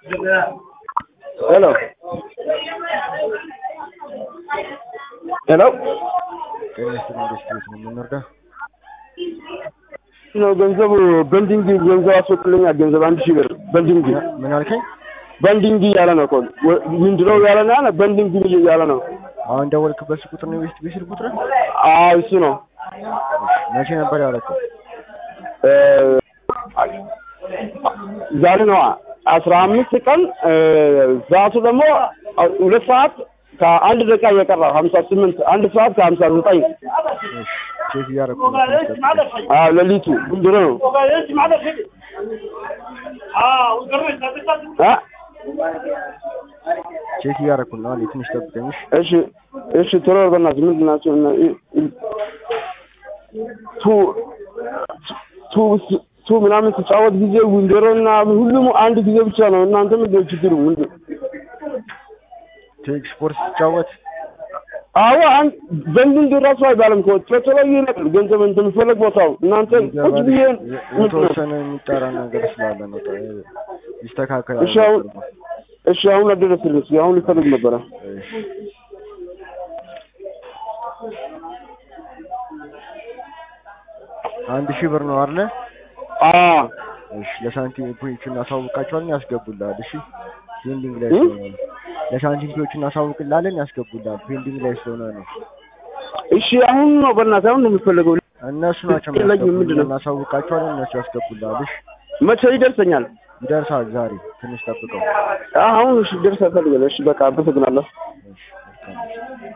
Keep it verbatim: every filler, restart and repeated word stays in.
Hello. Hello. No, ገንዘብ በልዲንግ ገንዘብ አስወጥልኛ ገንዘብ አንድ ሺህ ብር በልዲንግ ምን አልከኝ? በልዲንግ ያለ ነው እኮ ምንድነው ያለ ነው በልዲንግ ያለ ነው። አሁን ደወልክበት ቁጥር ነው ወይስ ቢስል ቁጥር? አዎ እሱ ነው። መቼ ነበር ያደረከው? እ ዛሬ ነው አስራ አምስት ቀን ዛቱ ደግሞ ሁለት ሰዓት ከአንድ ደቂቃ እየቀረው ሀምሳ ስምንት አንድ ሰዓት ከሀምሳ ዘጠኝ ቼክ ያደረኩ አዎ ለሊቱ ምንድነው ነው አ ቼክ ያደረኩ ነው አለ ትንሽ ጠብቀኝ። እሺ እሺ ቶሎ በእናትህ ምንድን ናቸው ቱ ቱ ቱ ምናምን ተጫወት ጊዜ ወንደሮና ሁሉም አንድ ጊዜ ብቻ ነው። እናንተ ምንድነው ችግሩ? ምንድነው ቴክ ስፖርት ተጫወት? አዎ አንድ በእንዲህ ድረስ አይባልም እኮ ተተለይ ይላል ገንዘብ እንደምፈልግ ቦታው እናንተ ቁጭ ብዬ የተወሰነ የሚጠራ ነገር ስላለ ነው ይስተካከላል። እሺ አሁን እሺ አሁን አደረስልኝ አሁን ልፈልግ ነበር። አንድ ሺህ ብር ነው አይደል? አዎ እሺ ለሳንቲም ፖይንቱን አሳውቃቸዋለን ያስገቡልሃል። እሺ ፔንዲንግ ላይ ነው ለሳንቲም ፖይንቱን አሳውቅልሃለን ያስገቡልሃል። ፔንዲንግ ላይ ስለሆነ ነው። እሺ አሁን ነው በእናትህ አሁን ነው የምፈልገው። እነሱ ናቸው ምንድነው እናሳውቃቸዋለን እነሱ ያስገቡልሃል። እሺ መቼ ይደርሰኛል? ይደርሳል ዛሬ ትንሽ ጠብቀው። አሁን እሺ ይደርሳል ፈልገው። እሺ በቃ አመሰግናለሁ። እሺ